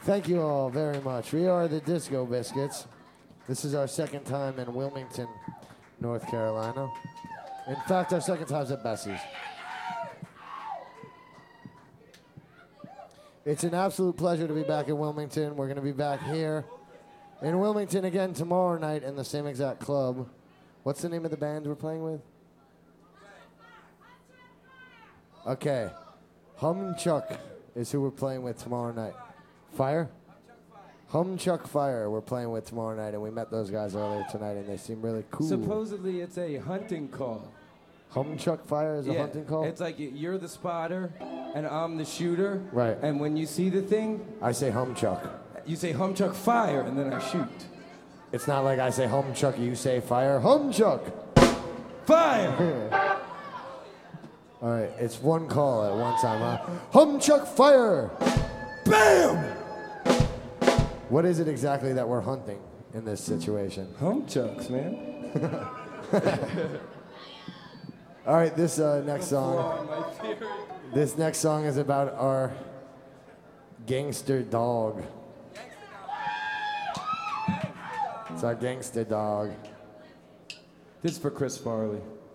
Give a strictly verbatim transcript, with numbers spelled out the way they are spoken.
Thank you all very much. We are the Disco Biscuits. This is our second time in Wilmington, North Carolina. In fact, our second time's at Bessie's. It's an absolute pleasure to be back in Wilmington. We're going to be back here in Wilmington again tomorrow night in the same exact club. What's the name of the band we're playing with? Okay. Hum Chuck is who we're playing with tomorrow night. Fire? Hum Chuck Fire we're playing with tomorrow night, and we met those guys earlier tonight, and they seem really cool. Supposedly it's a hunting call. Hum Chuck Fire is a yeah, hunting call? It's like you're the spotter, and I'm the shooter. Right. And when you see the thing... I say Hum Chuck. You say Hum Chuck Fire, and then I shoot. It's not like I say Hum Chuck, you say Fire. Hum Chuck! Fire! All right, it's one call at one time, huh? Hum Chuck Fire! Bam! What is it exactly that we're hunting in this situation? Hum Chucks, man. All right, this uh, next song. This next song is about our gangster dog. It's our gangster dog. This is for Chris Farley.